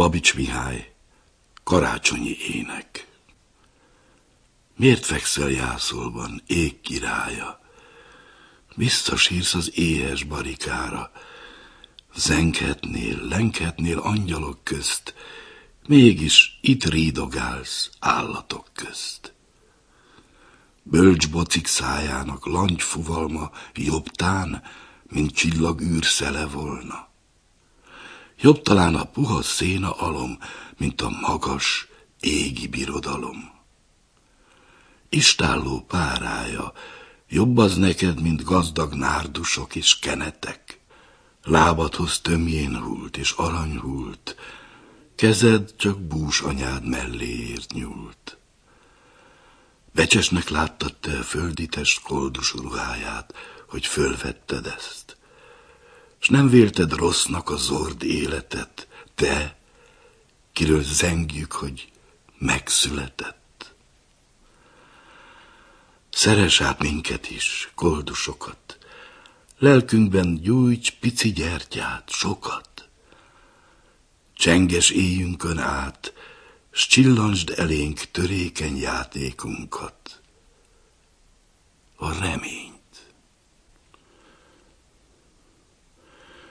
Babics Mihály, karácsonyi ének. Miért fekszel jászolban, ég királya? Visszasírsz az éhes barikára. Zenghetnél, lenghetnél angyalok közt, mégis itt rídogálsz állatok közt. Bölcs bocik szájának langyfuvalma jobb tán, mint csillagűr szele volna. Jobb talán a puha széna alom, mint a magas égi birodalom. Istálló párája, jobb az neked, mint gazdag nárdusok és kenetek. Lábadhoz tömjén hult és arany hult, kezed csak bús anyád melléért nyúlt. Becsesnek láttad te a földi test koldus ruháját, hogy fölvetted ezt, s nem vélted rossznak a zord életet, te, kiről zengjük, hogy megszületett. Szeress át minket is, koldusokat, lelkünkben gyújts pici gyertyát, sokat. Csenges éjünkön át, s csillansd elénk törékeny játékunkat, a remény.